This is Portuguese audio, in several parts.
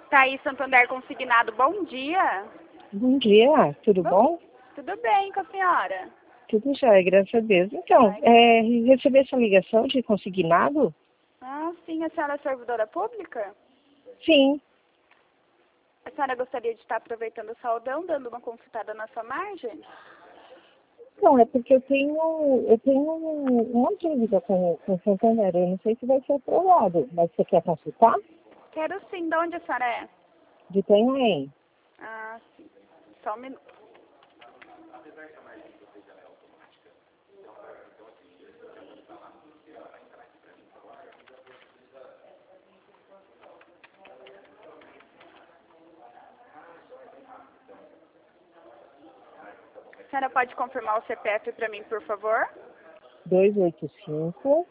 Thaís Santander Consignado, bom dia. Bom dia, tudo bom? Tudo bem com a senhora? Tudo jóia, graças a Deus. Então, recebi essa ligação de consignado? Ah, sim, a senhora é servidora pública? Sim. A senhora gostaria de estar aproveitando o saldão, dando uma consultada na sua margem? Não, é porque eu tenho uma dívida com Santander, eu não sei se vai ser aprovado, mas você quer consultar? Quero sim, de onde a senhora é? De Itanhaém. Ah, sim. Só um minuto. A senhora pode confirmar o CPF para mim, por favor? 285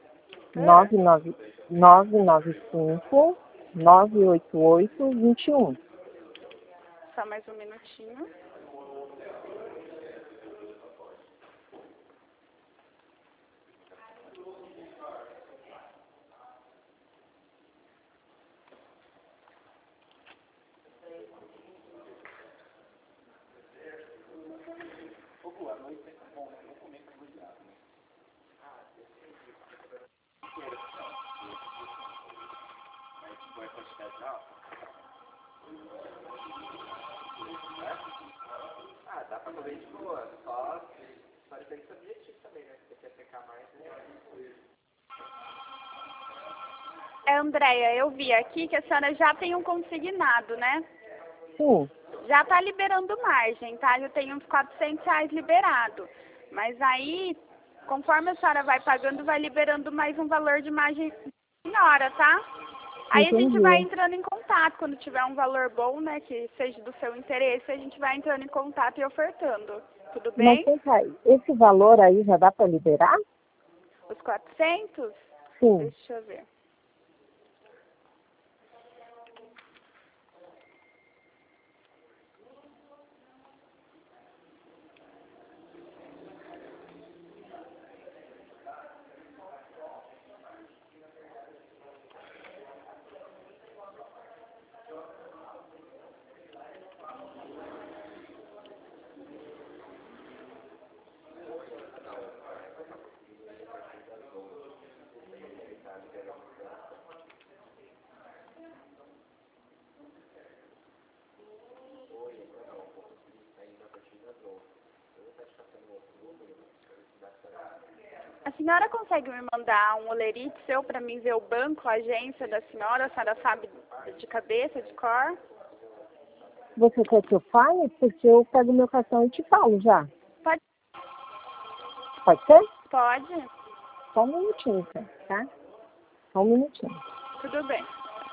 995 988 21. Só mais um minutinho. Dá pra comer de boa, só tem que ser objetivo também, né? Você quer secar mais, né? Andréia, eu vi aqui que a senhora já tem um consignado, né? Sim. Já está liberando margem, tá? Eu tenho uns R$ 400 liberado. Mas aí, conforme a senhora vai pagando, vai liberando mais um valor de margem senhora, tá? Aí a gente vai entrando em contato, quando tiver um valor bom, né, que seja do seu interesse, a gente vai entrando em contato e ofertando. Tudo bem? Mas, esse valor aí já dá para liberar? Os 400? Sim. Deixa eu ver. A senhora consegue me mandar um olerite seu para mim ver o banco, a agência da senhora? A senhora sabe de cabeça, de cor? Você quer que eu fale? Porque eu pego meu cartão e te falo já. Pode. Pode ser? Pode. Só um minutinho, então, tá? Só um minutinho. Tudo bem.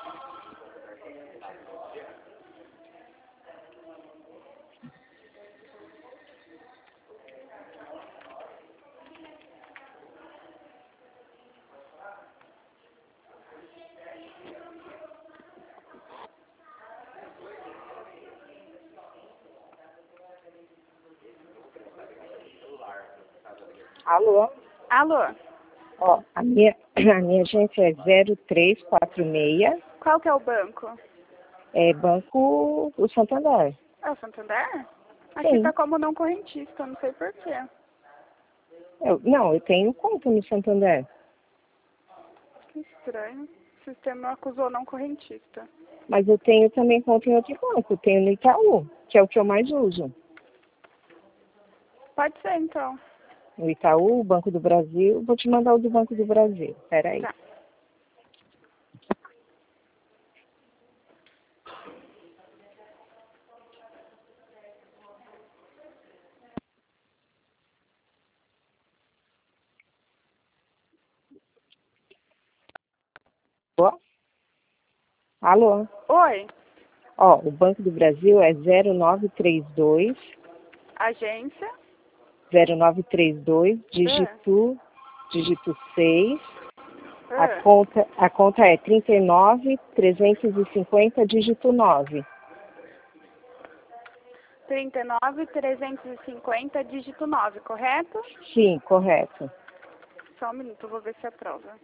Alô? Alô? Ó, a minha agência é 0346, Qual que é o banco? é Banco do Santander. É o Santander? Aqui Sim. tá como não correntista, não sei porquê. Eu tenho conta no Santander. Que estranho. O sistema acusou não correntista. Mas eu tenho também conta em outro banco. Eu tenho no Itaú, que é o que eu mais uso. Pode ser, então. No Itaú, Banco do Brasil. Vou te mandar o do Banco do Brasil. Peraí. Tá. Alô? Oi, Ó, o Banco do Brasil é 0932 agência. 0932, dígito 6. Ah, A conta é 39.350, dígito 9. 39.350, dígito 9, correto? Sim, correto. Só um minuto, eu vou ver se aprova.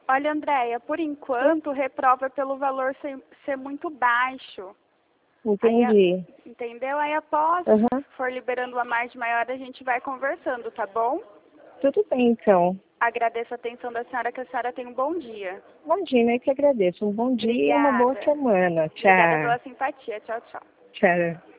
Olha, Andréia, por enquanto, reprova pelo valor ser muito baixo. Entendi. Entendeu? Aí após Aham. for liberando a margem maior, a gente vai conversando, tá bom? Tudo bem, então. Agradeço a atenção da senhora, que a senhora tenha um bom dia. Imagina, eu que agradeço. Um bom dia e uma boa Obrigada. semana. Obrigada pela Tchau. simpatia. Tchau, tchau. Tchau.